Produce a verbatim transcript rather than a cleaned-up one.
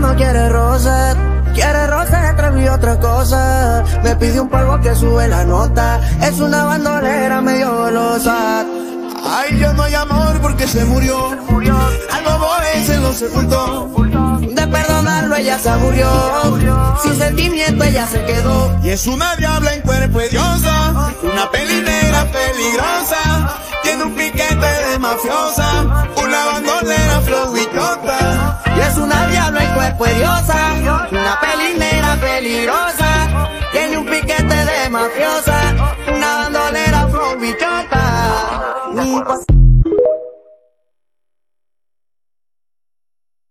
no quiere roce, quiere roce, atreví otra cosa. Me pidió un polvo que sube la nota, es una bandolera medio golosa. Ay, yo no hay amor porque se murió, al bobo ese lo sepultó. De perdonarlo ella se aburrió, sin sentimiento ella se quedó. Y es una diabla en cuerpo de diosa, una pelinera peligrosa. Tiene un piquete de mafiosa, una bandolera flow idiota. Y es una diabla en cuerpo de diosa, una pelinera peligrosa. Tiene un piquete de mafiosa, una bandolera flow idiota.